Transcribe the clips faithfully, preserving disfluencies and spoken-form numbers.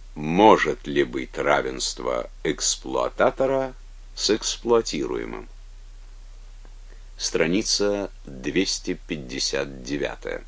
Может ли быть равенство эксплуататора с эксплуатируемым? Страница двести пятьдесят девять.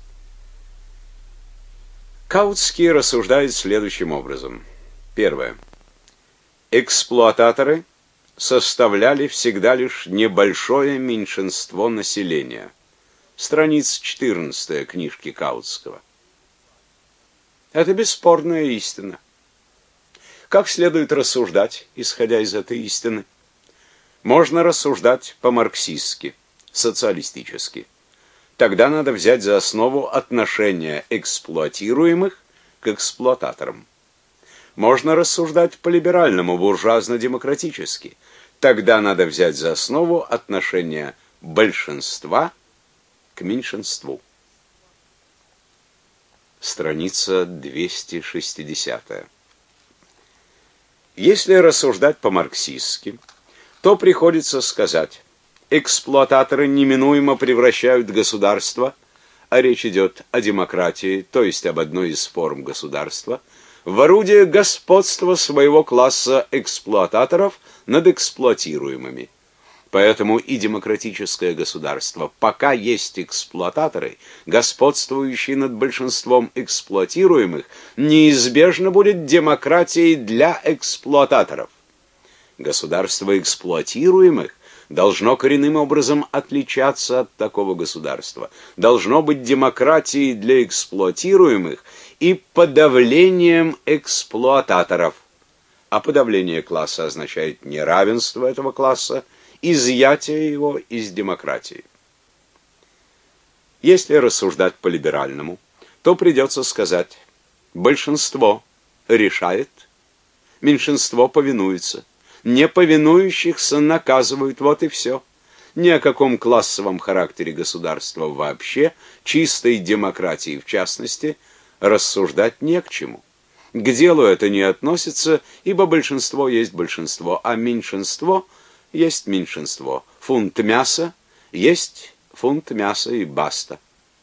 Каутский рассуждает следующим образом. Первое. Эксплуататоры составляли всегда лишь небольшое меньшинство населения. Страница четырнадцатая книжки Каутского. Это бесспорная истина. Как следует рассуждать, исходя из этой истины? Можно рассуждать по-марксистски, социалистически. Тогда надо взять за основу отношение эксплуатируемых к эксплуататорам. Можно рассуждать по-либеральному, буржуазно-демократически. Тогда надо взять за основу отношение большинства к меньшинству. Страница двести шестьдесят. Если рассуждать по-марксистски, то приходится сказать: эксплуататоры неминуемо превращают государство, а речь идет о демократии, то есть об одной из форм государства, в орудие господства своего класса эксплуататоров над эксплуатируемыми. Поэтому и демократическое государство, пока есть эксплуататоры, господствующие над большинством эксплуатируемых, неизбежно будет демократией для эксплуататоров. Государство эксплуатируемых должно коренным образом отличаться от такого государства. Должно быть демократией для эксплуатируемых и подавлением эксплуататоров. А подавление класса означает неравенство этого класса, изъятие его из демократии. Если рассуждать по-либеральному, то придется сказать: большинство решает, меньшинство повинуется. Неповинующихся наказывают, вот и все. Ни о каком классовом характере государства вообще, чистой демократии в частности, рассуждать не к чему. К делу это не относится, ибо большинство есть большинство, а меньшинство есть меньшинство. Фунт мяса есть фунт мяса и баста.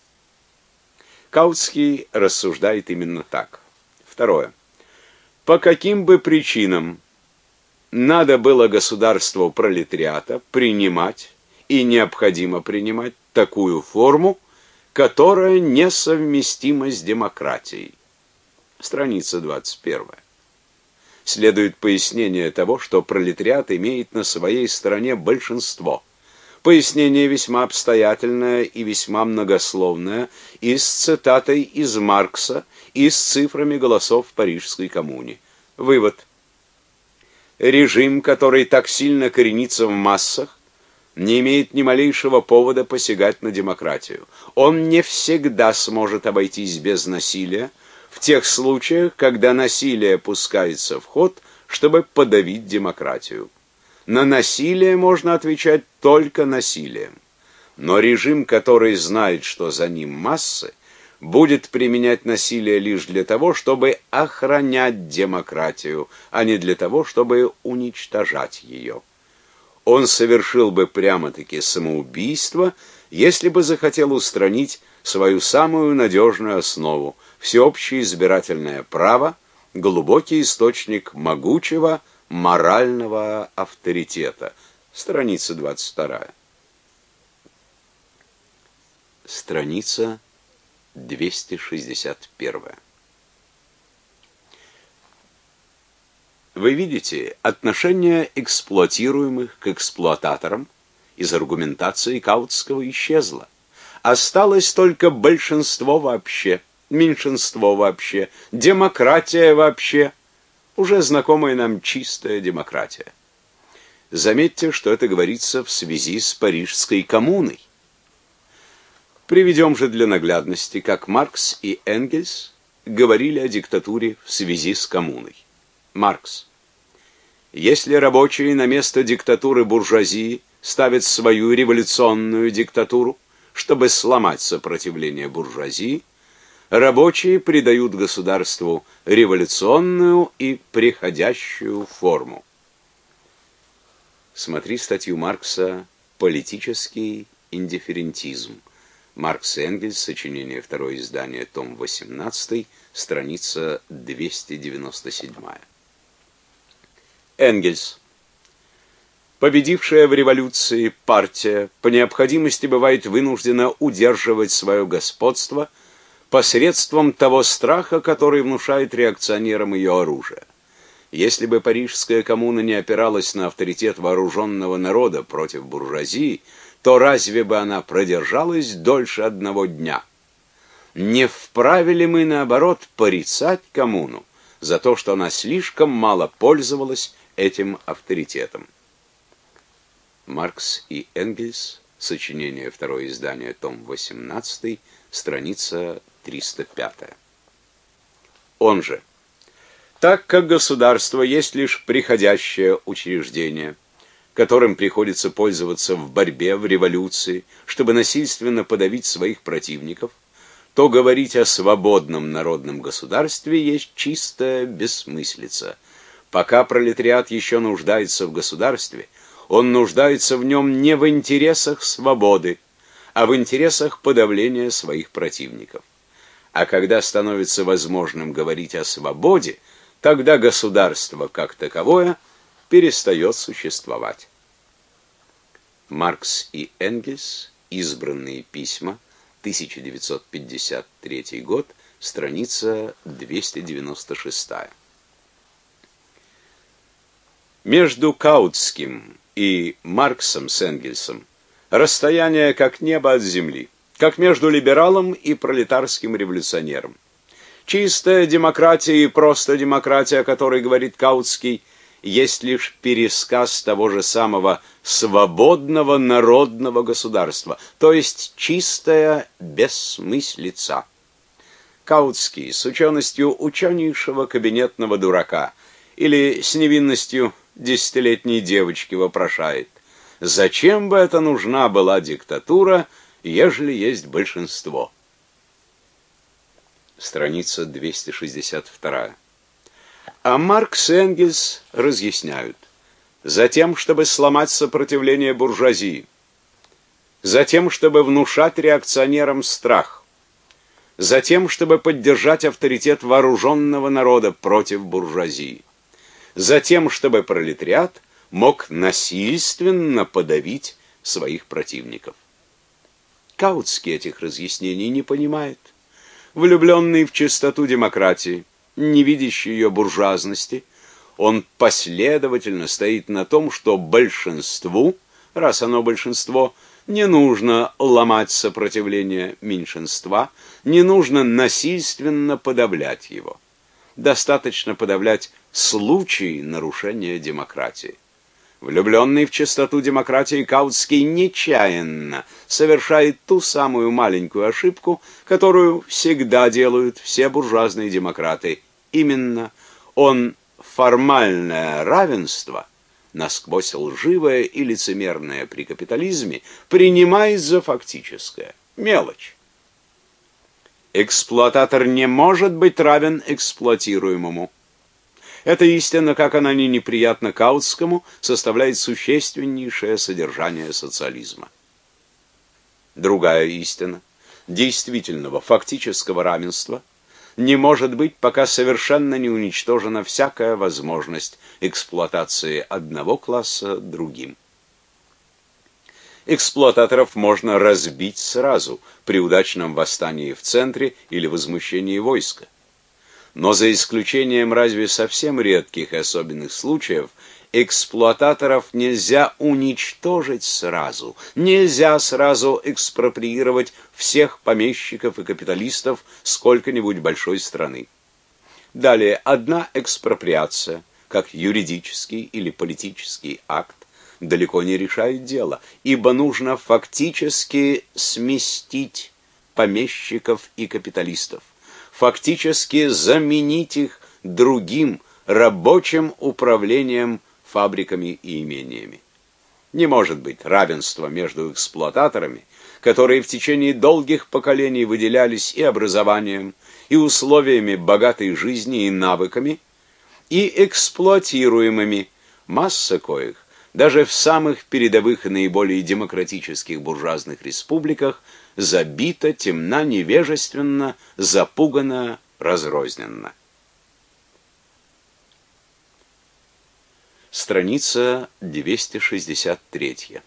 Каутский рассуждает именно так. Второе. По каким бы причинам надо было государству пролетариата принимать и необходимо принимать такую форму, которая несовместима с демократией? Страница двадцать первая. Следует пояснение того, что пролетариат имеет на своей стороне большинство. Пояснение весьма обстоятельное и весьма многословное, и с цитатой из Маркса, и с цифрами голосов в Парижской коммуне. Вывод. Режим, который так сильно коренится в массах, не имеет ни малейшего повода посягать на демократию. Он не всегда сможет обойтись без насилия, в тех случаях, когда насилие пускается в ход, чтобы подавить демократию. На насилие можно отвечать только насилием. Но режим, который знает, что за ним массы, будет применять насилие лишь для того, чтобы охранять демократию, а не для того, чтобы уничтожать ее. Он совершил бы прямо-таки самоубийство, если бы захотел устранить свою самую надежную основу – всеобщее избирательное право, глубокий источник могучего морального авторитета. Страница двадцать вторая. Страница двести шестьдесят первая. Вы видите, отношение эксплуатируемых к эксплуататорам из аргументации Каутского исчезло. Осталось только большинство вообще, меньшинство вообще, демократия вообще, уже знакомая нам чистая демократия. Заметьте, что это говорится в связи с Парижской коммуной. Приведем же для наглядности, как Маркс и Энгельс говорили о диктатуре в связи с коммуной. Маркс. Если рабочие на место диктатуры буржуазии ставят свою революционную диктатуру, чтобы сломать сопротивление буржуазии, рабочие придают государству революционную и преходящую форму. Смотри статью Маркса «Политический индифферентизм». Маркс и Энгельс, сочинение, второе издание, том восемнадцатый, страница двести девяносто семь. Энгельс. Победившая в революции партия по необходимости бывает вынуждена удерживать свое господство посредством того страха, который внушает реакционерам ее оружие. Если бы Парижская коммуна не опиралась на авторитет вооруженного народа против буржуазии, то разве бы она продержалась дольше одного дня? Не вправе ли мы, наоборот, порицать коммуну за то, что она слишком мало пользовалась этим авторитетом? Маркс и Энгельс, сочинение, второе издание, том восемнадцатый, страница триста пятая. Он же: так как государство есть лишь приходящее учреждение, которым приходится пользоваться в борьбе, в революции, чтобы насильственно подавить своих противников, то говорить о свободном народном государстве есть чистая бессмыслица. Пока пролетариат еще нуждается в государстве, он нуждается в нем не в интересах свободы, а в интересах подавления своих противников. А когда становится возможным говорить о свободе, тогда государство как таковое перестает существовать. Маркс и Энгельс. Избранные письма. тысяча девятьсот пятьдесят третий год. Страница двести девяносто шесть. Между Каутским и Марксом с Энгельсом расстояние как небо от земли, как между либералом и пролетарским революционером. Чистая демократия и просто демократия, о которой говорит Каутский, есть лишь пересказ того же самого свободного народного государства, то есть чистая бессмыслица. Каутский с ученостью ученейшего кабинетного дурака или с невинностью десятилетней девочки вопрошает: зачем бы это нужна была диктатура, ежели есть большинство? Страница двести шестьдесят два. А Маркс и Энгельс разъясняют: затем, чтобы сломать сопротивление буржуазии, затем, чтобы внушать реакционерам страх, затем, чтобы поддержать авторитет вооруженного народа против буржуазии, затем, чтобы пролетариат мог насильственно подавить своих противников. Каутский этих разъяснений не понимает. Влюбленный в чистоту демократии, не видящий ее буржуазности, он последовательно стоит на том, что большинству, раз оно большинство, не нужно ломать сопротивление меньшинства, не нужно насильственно подавлять его. Достаточно подавлять случаи нарушения демократии. Влюбленный в чистоту демократии, Каутский нечаянно совершает ту самую маленькую ошибку, которую всегда делают все буржуазные демократы. Именно он формальное равенство, насквозь лживое и лицемерное при капитализме, принимает за фактическое. Мелочь. Эксплуататор не может быть равен эксплуатируемому. Эта истина, как она ни неприятна Каутскому, составляет существеннейшее содержание социализма. Другая истина действительного фактического равенства не может быть, пока совершенно не уничтожена всякая возможность эксплуатации одного класса другим. Эксплуататоров можно разбить сразу при удачном восстании в центре или возмущении войска. Но за исключением разве совсем редких и особенных случаев, эксплуататоров нельзя уничтожить сразу. Нельзя сразу экспроприировать всех помещиков и капиталистов сколько-нибудь большой страны. Далее, одна экспроприация, как юридический или политический акт, далеко не решает дело, ибо нужно фактически сместить помещиков и капиталистов, фактически заменить их другим рабочим управлением фабриками и имениями. Не может быть равенства между эксплуататорами, которые в течение долгих поколений выделялись и образованием, и условиями богатой жизни, и навыками, и эксплуатируемыми, масса коих даже в самых передовых и наиболее демократических буржуазных республиках забита, темна, невежественна, запугана разрозненно. Страница двести шестьдесят три.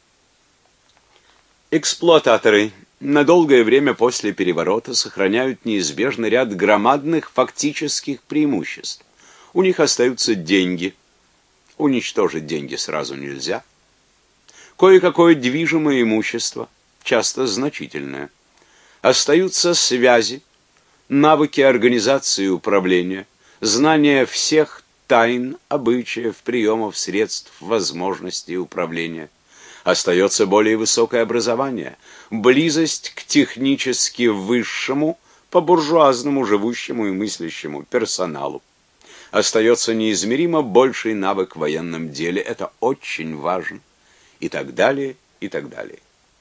Эксплуататоры на долгое время после переворота сохраняют неизбежный ряд громадных фактических преимуществ. У них остаются деньги. Уничтожить деньги сразу нельзя. Кое-какое движимое имущество, часто значительное. Остаются связи, навыки организации и управления, знания всех тайн, обычаев, приемов, средств, возможностей управления. Остается более высокое образование, близость к технически высшему, по-буржуазному живущему и мыслящему персоналу. Остается неизмеримо больший навык в военном деле, это очень важно, и так далее, и так далее.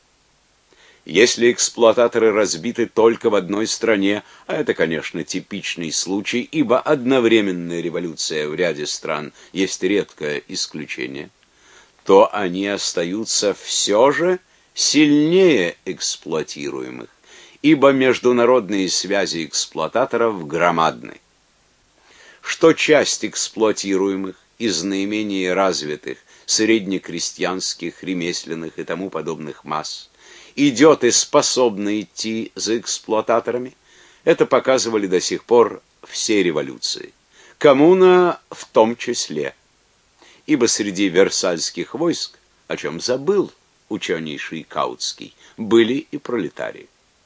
Если эксплуататоры разбиты только в одной стране, а это, конечно, типичный случай, ибо одновременная революция в ряде стран есть редкое исключение, то они остаются все же сильнее эксплуатируемых, ибо международные связи эксплуататоров громадны. Что часть эксплуатируемых из наименее развитых среднекрестьянских, ремесленных и тому подобных масс идет и способна идти за эксплуататорами, это показывали до сих пор все революции. Коммуна в том числе. Ибо среди версальских войск, о чем забыл ученейший Каутский, были и пролетарии.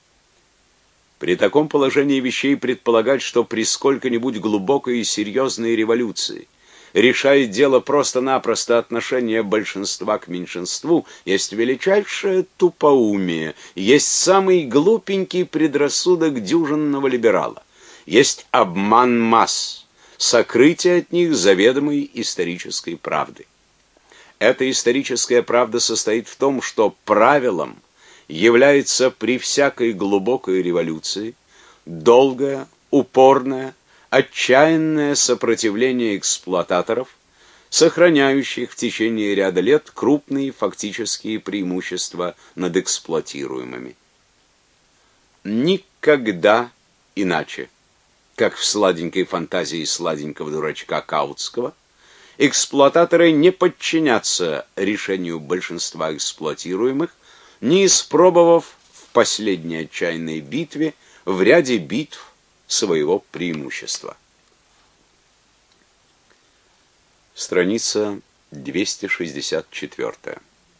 При таком положении вещей предполагать, что при сколько-нибудь глубокой и серьезной революции решает дело просто-напросто отношение большинства к меньшинству, есть величайшее тупоумие, есть самый глупенький предрассудок дюжинного либерала, есть обман масс, сокрытие от них заведомой исторической правды. Эта историческая правда состоит в том, что правилом является при всякой глубокой революции долгое, упорное, отчаянное сопротивление эксплуататоров, сохраняющих в течение ряда лет крупные фактические преимущества над эксплуатируемыми. Никогда иначе, как в сладенькой фантазии сладенького дурачка Каутского, эксплуататоры не подчинятся решению большинства эксплуатируемых, не испробовав в последней отчаянной битве в ряде битв своего преимущества. Страница двести шестьдесят четыре.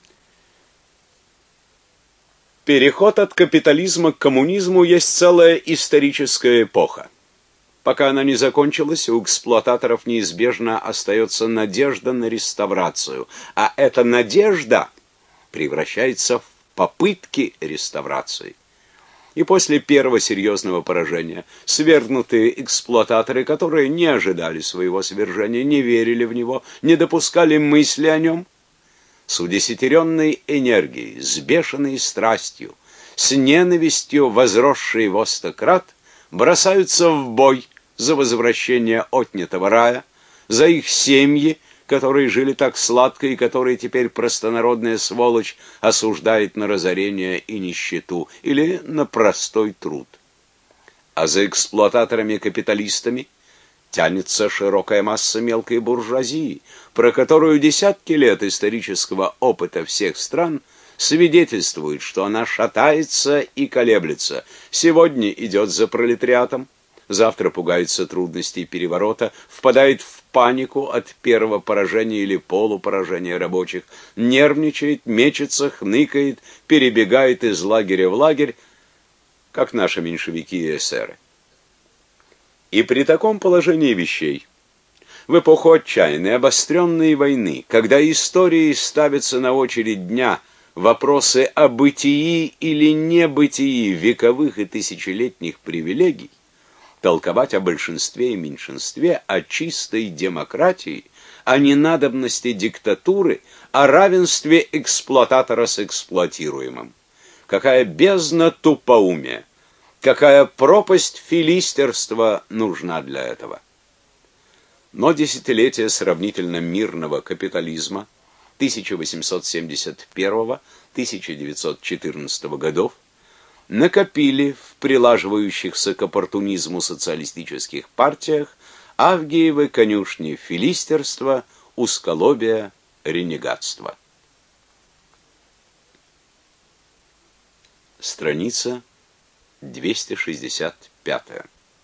Переход от капитализма к коммунизму есть целая историческая эпоха. Пока она не закончилась, у эксплуататоров неизбежно остается надежда на реставрацию, а эта надежда превращается в попытки реставрации. И после первого серьезного поражения свергнутые эксплуататоры, которые не ожидали своего свержения, не верили в него, не допускали мысли о нем, с удесятеренной энергией, с бешеной страстью, с ненавистью, возросшей во сто крат, бросаются в бой за возвращение отнятого рая, за их семьи, которые жили так сладко и которые теперь простонародная сволочь осуждает на разорение и нищету или на простой труд. А за эксплуататорами-капиталистами тянется широкая масса мелкой буржуазии, про которую десятки лет исторического опыта всех стран свидетельствуют, что она шатается и колеблется. Сегодня идет за пролетариатом, завтра пугается трудностей переворота, впадает в панику от первого поражения или полупоражения рабочих, нервничает, мечется, хныкает, перебегает из лагеря в лагерь, как наши меньшевики и эсеры. И при таком положении вещей, в эпоху отчаянной, обостренной войны, когда историей ставятся на очередь дня вопросы о бытии или небытии вековых и тысячелетних привилегий, толковать о большинстве и меньшинстве, о чистой демократии, о ненадобности диктатуры, о равенстве эксплуататора с эксплуатируемым. Какая бездна тупоумия, какая пропасть филистерства нужна для этого. Но десятилетие сравнительно мирного капитализма тысяча восемьсот семьдесят первого — тысяча девятьсот четырнадцатого годов накопили в прилаживающихся к оппортунизму социалистических партиях Авгиевы конюшни филистерства, узколобия, ренегатства. Страница двести шестьдесят пятая.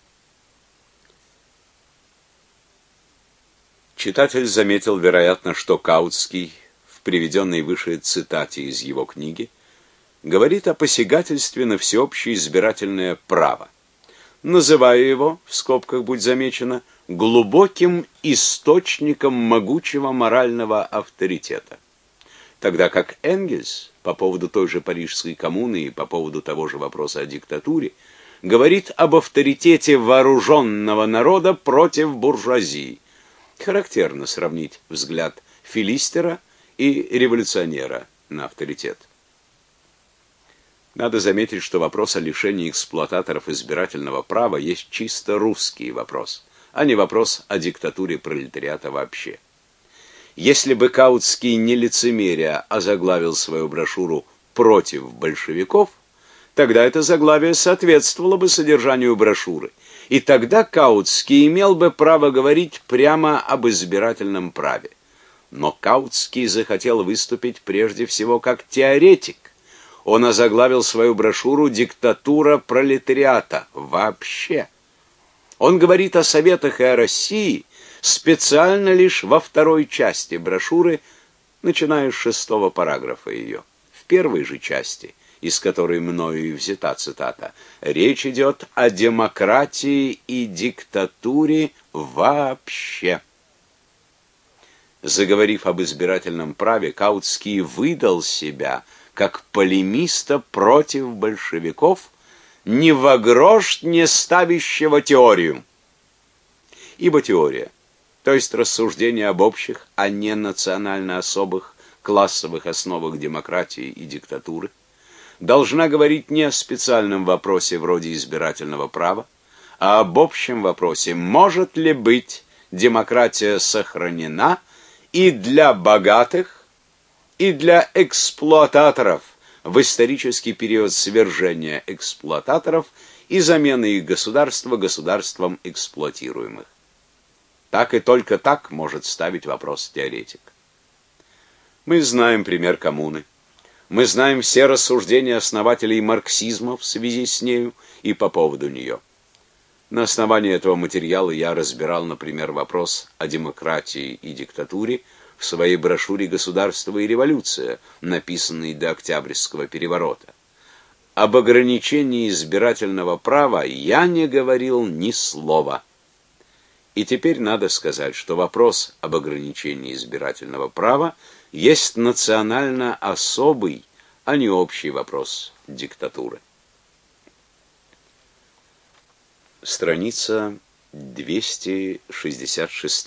Читатель заметил, вероятно, что Каутский в приведенной выше цитате из его книги говорит о посягательстве на всеобщее избирательное право, называя его, в скобках будь замечено, глубоким источником могучего морального авторитета. Тогда как Энгельс по поводу той же Парижской коммуны и по поводу того же вопроса о диктатуре говорит об авторитете вооруженного народа против буржуазии. Характерно сравнить взгляд филистера и революционера на авторитет. Надо заметить, что вопрос о лишении эксплуататоров избирательного права есть чисто русский вопрос, а не вопрос о диктатуре пролетариата вообще. Если бы Каутский не лицемерия озаглавил свою брошюру «Против большевиков», тогда это заглавие соответствовало бы содержанию брошюры, и тогда Каутский имел бы право говорить прямо об избирательном праве. Но Каутский захотел выступить прежде всего как теоретик. Он озаглавил свою брошюру «Диктатура пролетариата» вообще. Он говорит о Советах и о России специально лишь во второй части брошюры, начиная с шестого параграфа ее. В первой же части, из которой мною и взята цитата, речь идет о демократии и диктатуре вообще. Заговорив об избирательном праве, Каутский выдал себя как полемиста против большевиков, ни во грош не ставящего теорию. Ибо теория, то есть рассуждение об общих, а не национально особых классовых основах демократии и диктатуры, должна говорить не о специальном вопросе вроде избирательного права, а об общем вопросе, может ли быть демократия сохранена и для богатых, и для эксплуататоров в исторический период свержения эксплуататоров и замены их государства государством эксплуатируемых. Так и только так может ставить вопрос теоретик. Мы знаем пример коммуны. Мы знаем все рассуждения основателей марксизма в связи с нею и по поводу нее. На основании этого материала я разбирал, например, вопрос о демократии и диктатуре в своей брошюре «Государство и революция», написанной до Октябрьского переворота. Об ограничении избирательного права я не говорил ни слова. И теперь надо сказать, что вопрос об ограничении избирательного права есть национально особый, а не общий вопрос диктатуры. Страница двести шестьдесят шесть.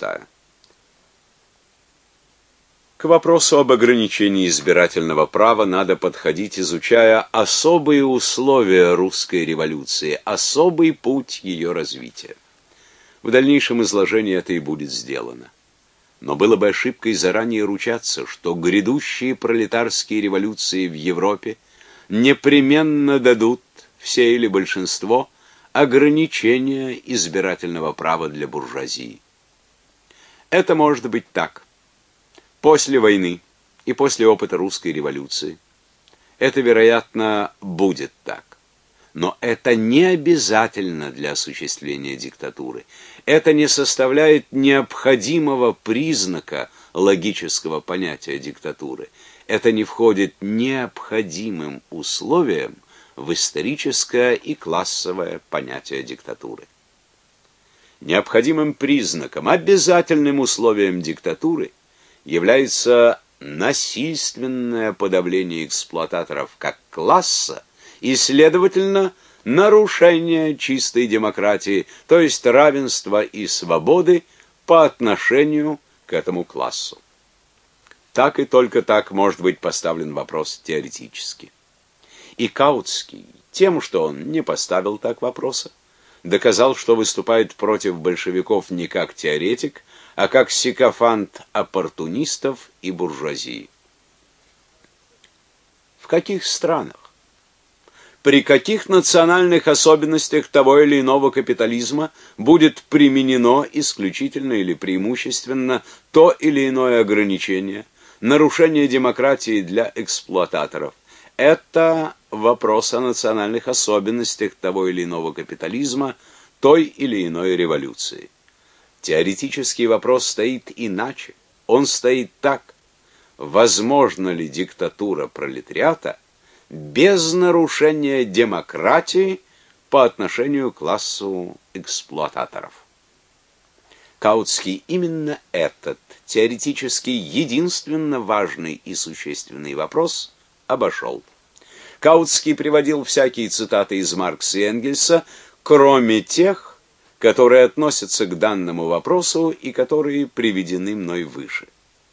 К вопросу об ограничении избирательного права надо подходить, изучая особые условия русской революции, особый путь ее развития. В дальнейшем изложении это и будет сделано. Но было бы ошибкой заранее ручаться, что грядущие пролетарские революции в Европе непременно дадут, все или большинство, ограничения избирательного права для буржуазии. Это может быть так. После войны и после опыта русской революции это, вероятно, будет так. Но это не обязательно для осуществления диктатуры. Это не составляет необходимого признака логического понятия диктатуры. Это не входит необходимым условием в историческое и классовое понятие диктатуры. Необходимым признаком, обязательным условием диктатуры является насильственное подавление эксплуататоров как класса и, следовательно, нарушение чистой демократии, то есть равенства и свободы по отношению к этому классу. Так и только так может быть поставлен вопрос теоретически. И Каутский, тем, что он не поставил так вопроса, доказал, что выступает против большевиков не как теоретик, а как сикофант оппортунистов и буржуазии. В каких странах, при каких национальных особенностях того или иного капитализма будет применено исключительно или преимущественно то или иное ограничение, нарушение демократии для эксплуататоров. Это вопрос о национальных особенностях того или иного капитализма, той или иной революции. Теоретический вопрос стоит иначе. Он стоит так: возможна ли диктатура пролетариата без нарушения демократии по отношению к классу эксплуататоров? Каутский именно этот теоретически единственно важный и существенный вопрос обошел. Каутский приводил всякие цитаты из Маркса и Энгельса, кроме тех, которые относятся к данному вопросу и которые приведены мной выше.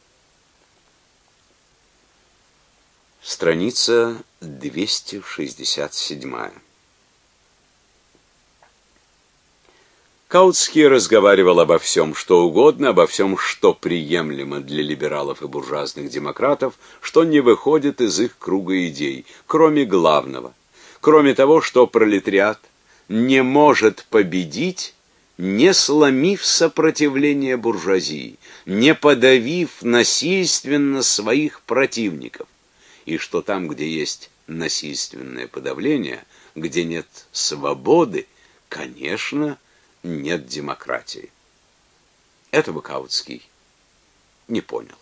Страница двести шестьдесят семь. Каутский разговаривал обо всем, что угодно, обо всем, что приемлемо для либералов и буржуазных демократов, что не выходит из их круга идей, кроме главного, кроме того, что пролетариат не может победить, не сломив сопротивление буржуазии, не подавив насильственно своих противников, и что там, где есть насильственное подавление, где нет свободы, конечно, нет демократии. Этого Каутский не понял.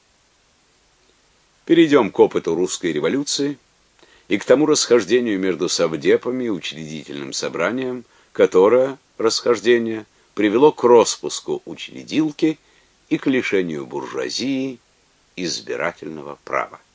Перейдем к опыту русской революции и к тому расхождению между совдепами и учредительным собранием, которое расхождение привело к распуску учредилки и к лишению буржуазии избирательного права.